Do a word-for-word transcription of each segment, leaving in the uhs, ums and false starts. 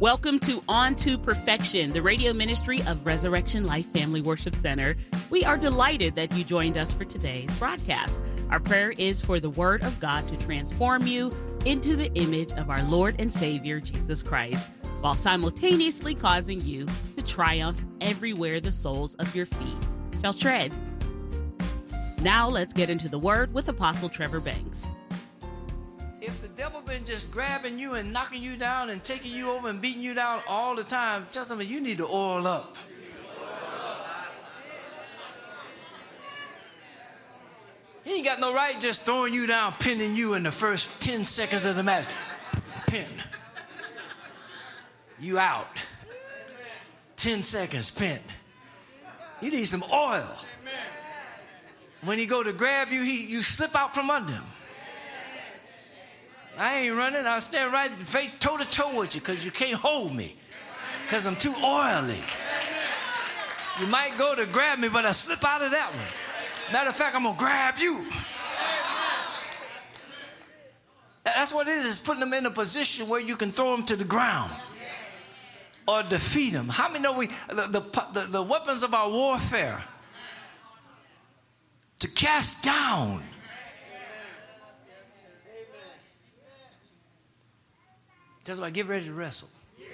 Welcome to On to Perfection, the radio ministry of Resurrection Life Family Worship Center. We are delighted that you joined us for today's broadcast. Our prayer is for the Word of God to transform you into the image of our Lord and Savior, Jesus Christ, while simultaneously causing you to triumph everywhere the soles of your feet shall tread. Now let's get into the Word with Apostle Trevor Banks. If the devil been just grabbing you and knocking you down and taking you over and beating you down all the time, tell somebody you need to oil up. He ain't got no right just throwing you down, pinning you in the first ten seconds of the match. Pin. You out. ten seconds, pin. You need some oil. When he go to grab you, he you slip out from under him. I ain't running. I'll stand right toe to toe with you because you can't hold me because I'm too oily. You might go to grab me, but I slip out of that one. Matter of fact, I'm going to grab you. That's what it is. It's putting them in a position where you can throw them to the ground or defeat them. How many know we the, the, the, the weapons of our warfare to cast down? That's why get ready to wrestle.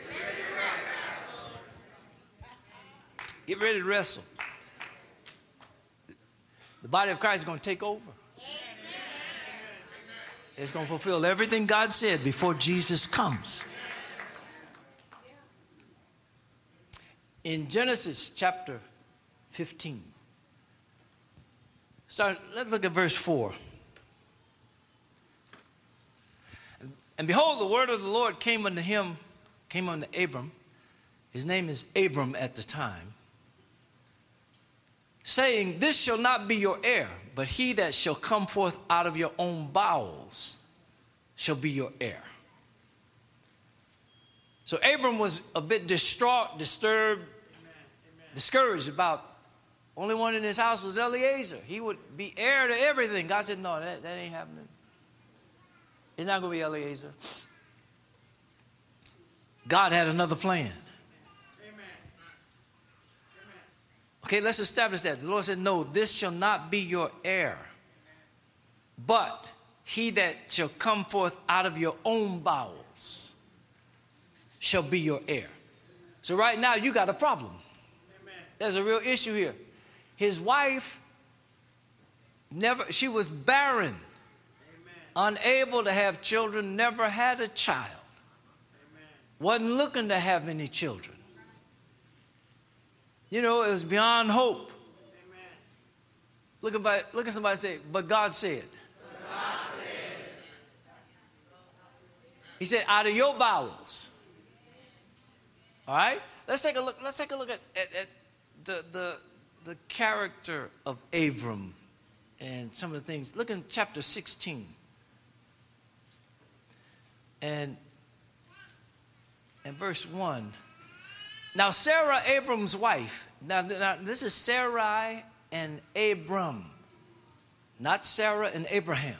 Get ready to wrestle. The body of Christ is going to take over. It's going to fulfill everything God said before Jesus comes. In Genesis chapter fifteen, start. Let's look at verse four. And behold, the word of the Lord came unto him, came unto Abram. His name is Abram at the time, saying, this shall not be your heir, but he that shall come forth out of your own bowels shall be your heir. So Abram was a bit distraught, disturbed, Amen. Amen. discouraged about only one in his house was Eliezer. He would be heir to everything. God said, no, that, that ain't happening. It's not going to be Eliezer. God had another plan. Amen. Okay, let's establish that. The Lord said, no, this shall not be your heir, but he that shall come forth out of your own bowels shall be your heir. So right now, you got a problem. Amen. There's a real issue here. His wife, never, she was barren. Unable to have children, never had a child. Amen. Wasn't looking to have any children. You know, it was beyond hope. Amen. Look at, look at somebody and say, but God said. But God said. He said, out of your bowels. All right? Let's take a look, let's take a look at, at, at the, the, the character of Abram and some of the things. Look in chapter sixteen. And, and verse one. Now Sarah, Abram's wife. Now, now this is Sarai and Abram. Not Sarah and Abraham.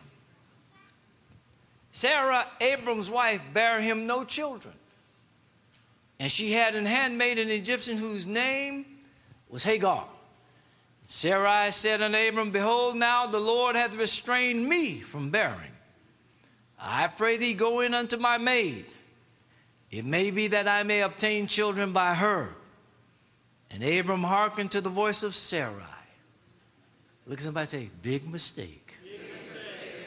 Sarah, Abram's wife, bare him no children. And she had an handmaid, an Egyptian, whose name was Hagar. Sarai said unto Abram, behold, now the Lord hath restrained me from bearing. I pray thee, go in unto my maid. It may be that I may obtain children by her. And Abram hearkened to the voice of Sarai. Look at somebody say, big mistake. Big mistake.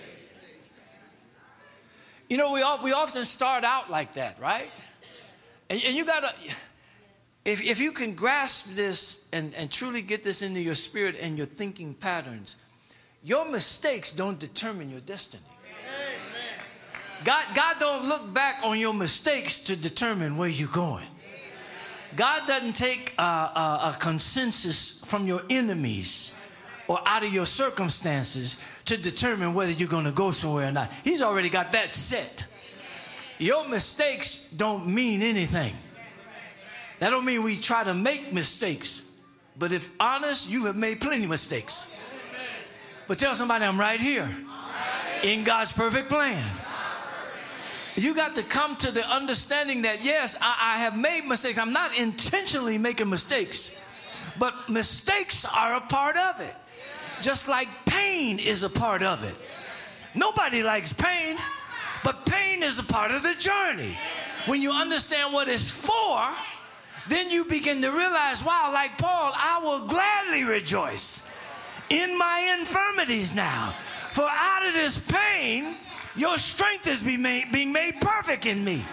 You know, we, we often start out like that, right? And, and you got to, if, if you can grasp this and, and truly get this into your spirit and your thinking patterns, your mistakes don't determine your destiny. God, God don't look back on your mistakes to determine where you're going. God doesn't take a, a, a consensus from your enemies or out of your circumstances to determine whether you're going to go somewhere or not. He's already got that set. Your mistakes don't mean anything. That don't mean we try to make mistakes. But if honest, you have made plenty of mistakes. But tell somebody, I'm right here in God's perfect plan. You got to come to the understanding that, yes, I, I have made mistakes. I'm not intentionally making mistakes, but mistakes are a part of it. Just like pain is a part of it. Nobody likes pain, but pain is a part of the journey. When you understand what it's for, then you begin to realize, wow, like Paul, I will gladly rejoice in my infirmities now. For out of this pain, your strength is being made, being made perfect in me.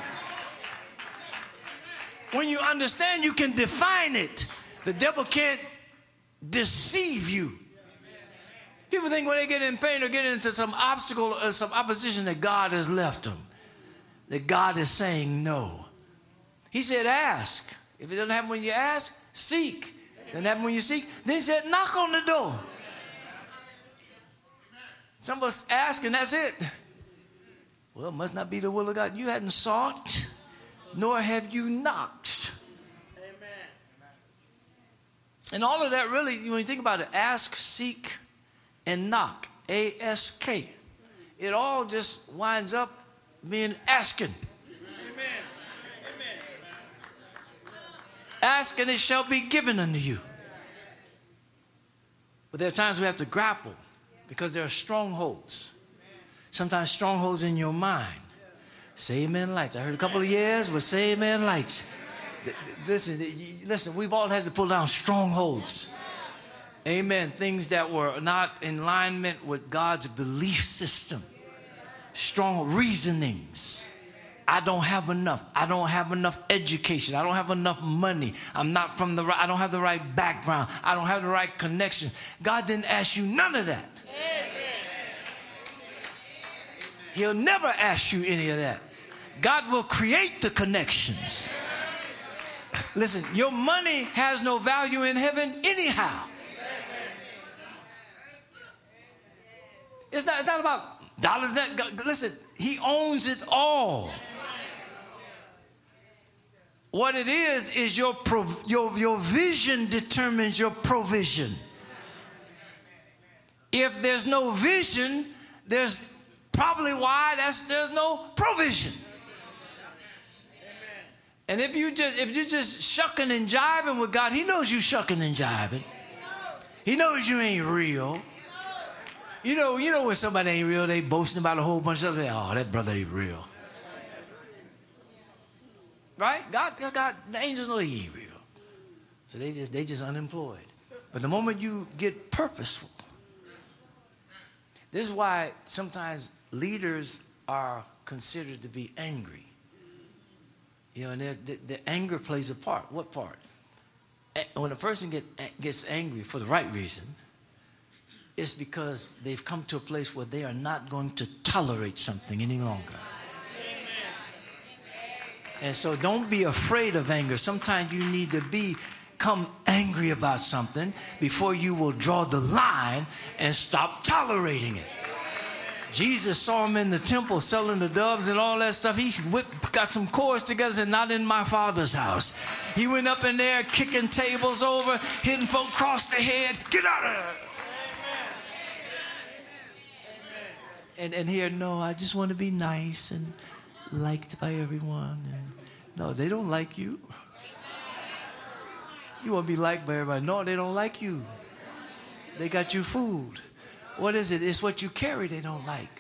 When you understand, you can define it. The devil can't deceive you. People think when they get in pain or get into some obstacle or some opposition that God has left them. That God is saying no. He said, ask. If it doesn't happen when you ask, seek. It doesn't happen when you seek. Then he said, knock on the door. Some of us ask and that's it. Well, it must not be the will of God. You hadn't sought, nor have you knocked. Amen. And all of that really, when you think about it, ask, seek, and knock. A S K. It all just winds up being asking. Amen. Amen. Ask and it shall be given unto you. But there are times we have to grapple because there are strongholds. Sometimes strongholds in your mind. Say amen lights. I heard a couple of years, but say amen lights. Listen, listen, we've all had to pull down strongholds. Amen. Things that were not in alignment with God's belief system. Strong reasonings. I don't have enough. I don't have enough education. I don't have enough money. I'm not from the right, I don't have the right background. I don't have the right connection. God didn't ask you none of that. He'll never ask you any of that. God will create the connections. Listen, your money has no value in heaven anyhow. It's not, it's not about dollars. That, listen, he owns it all. What it is, is your, prov- your, your vision determines your provision. If there's no vision, there's probably why that's, there's no provision. And if you just if you're just shucking and jiving with God, he knows you shucking and jiving. He knows you ain't real. You know, you know when somebody ain't real, they boasting about a whole bunch of stuff. Oh, that brother ain't real. Right? God, God, the angels know he ain't real. So they just they just unemployed. But the moment you get purposeful, this is why sometimes leaders are considered to be angry. You know, and the, the anger plays a part. What part? When a person get, gets angry for the right reason, it's because they've come to a place where they are not going to tolerate something any longer. And so don't be afraid of anger. Sometimes you need to become angry about something before you will draw the line and stop tolerating it. Jesus saw him in the temple selling the doves and all that stuff. He whipped, got some cords together and said, not in my Father's house. He went up in there kicking tables over, hitting folk across the head. Get out of there. And, and here, no, I just want to be nice and liked by everyone. And no, they don't like you. You want to be liked by everybody. No, they don't like you. They got you fooled. What is it? It's what you carry they don't like.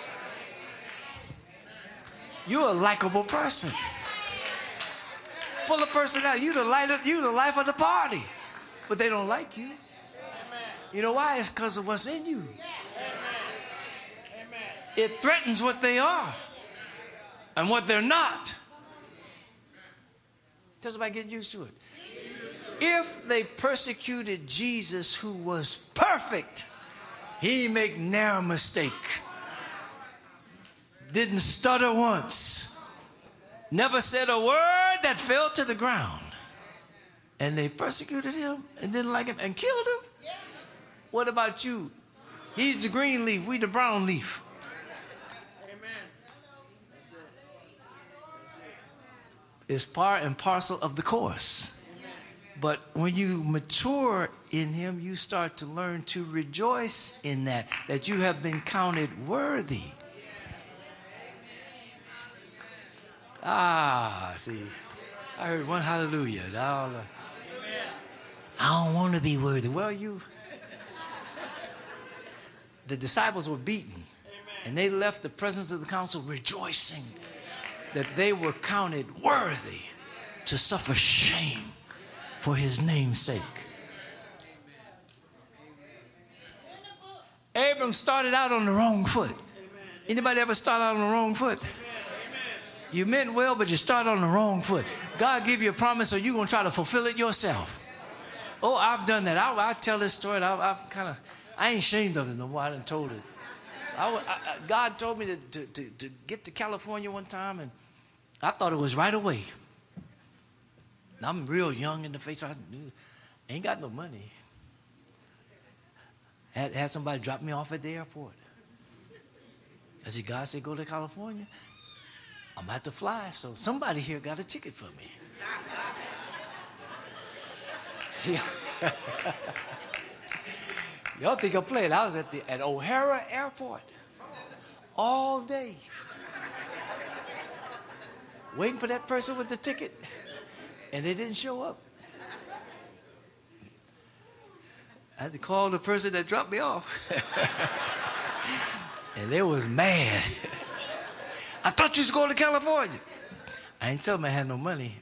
You're a likable person. Full of personality. You're the, light of, you're the life of the party. But they don't like you. You know why? It's because of what's in you. It threatens what they are and what they're not. Tell somebody get used to it. If they persecuted Jesus who was perfect, he make ne'er mistake. Didn't stutter once. Never said a word that fell to the ground. And they persecuted him and didn't like him and killed him. What about you? He's the green leaf, we the brown leaf. It's part and parcel of the course. But when you mature in him, you start to learn to rejoice in that, that you have been counted worthy. Ah, see, I heard one hallelujah. I don't want to be worthy. Well, you, the disciples were beaten, and they left the presence of the council rejoicing that they were counted worthy to suffer shame for his name's sake. Abram started out on the wrong foot. Anybody ever start out on the wrong foot? You meant well, but you started on the wrong foot. God give you a promise, so you're going to try to fulfill it yourself. Oh, I've done that. I, I tell this story. I, I've kind of, I ain't ashamed of it no more. I done told it. I, I, God told me to, to, to, to get to California one time, and I thought it was right away. I'm real young in the face. I ain't got no money. Had, had somebody drop me off at the airport. I said, God said, go to California. I'm about to fly, so somebody here got a ticket for me. Y'all think I'm playing. I was at the at O'Hara Airport all day, waiting for that person with the ticket, and they didn't show up. I had to call the person that dropped me off. And they was mad. I thought you was going to California. I ain't tell them I had no money.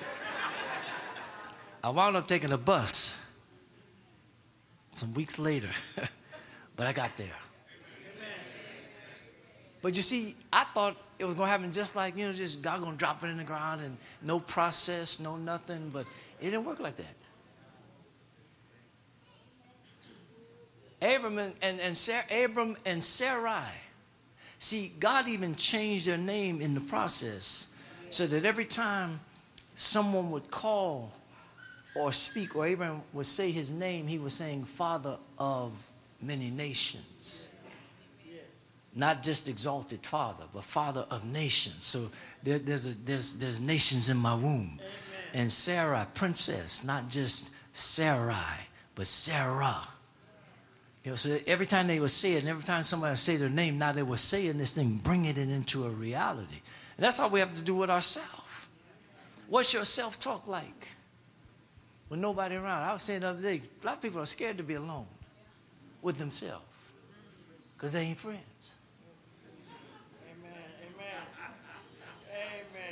I wound up taking a bus some weeks later. But I got there. But you see, I thought it was going to happen just like, you know, just God going to drop it in the ground and no process, no nothing. But it didn't work like that. Abram and, and, and Sarah, Abram and Sarai. See, God even changed their name in the process so that every time someone would call or speak, or Abraham would say his name, he was saying Father of many nations. Not just exalted Father, but Father of nations. So there, there's, a, there's, there's nations in my womb. Amen. And Sarah, princess, not just Sarai, but Sarah. You know, so every time they would say it, and every time somebody would say their name, now they were saying this thing, bringing it into a reality. And that's how we have to do with ourselves. What's your self-talk like? With nobody around. I was saying the other day, a lot of people are scared to be alone with themselves because they ain't friends. Amen. Amen.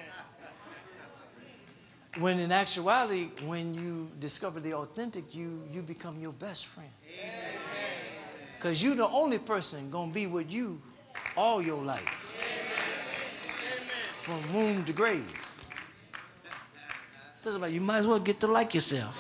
Amen. When in actuality, when you discover the authentic you, you become your best friend. Because you're the only person going to be with you all your life. From womb to grave. Doesn't matter. You might as well get to like yourself.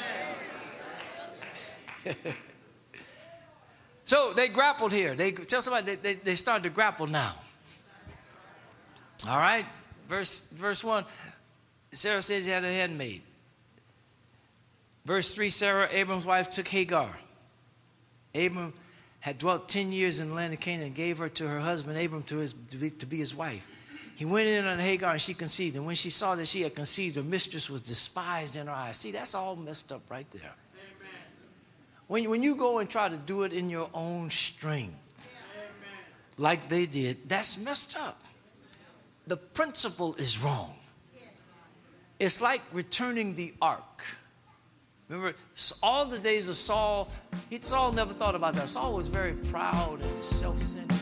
So they grappled here. They tell somebody they, they, they started to grapple now. All right. Verse verse one. Sarah says she had a handmaid. Verse three. Sarah, Abram's wife, took Hagar. Abram had dwelt ten years in the land of Canaan and gave her to her husband Abram to, his, to, be, to be his wife. He went in on Hagar and she conceived. And when she saw that she had conceived, her mistress was despised in her eyes. See, that's all messed up right there. Amen. When, when you go and try to do it in your own strength, amen, like they did, that's messed up. The principle is wrong. It's like returning the ark. Remember, all the days of Saul, he, Saul never thought about that. Saul was very proud and self-centered.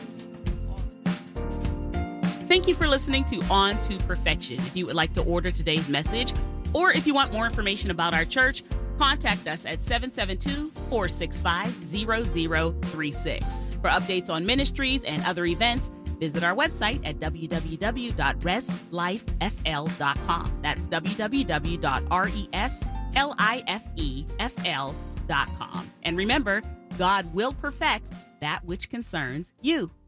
Thank you for listening to On to Perfection. If you would like to order today's message, or if you want more information about our church, contact us at seven seven two, four six five, zero zero three six. For updates on ministries and other events, visit our website at w w w dot res life f l dot com. That's w w w dot res life f l dot com. And remember, God will perfect that which concerns you.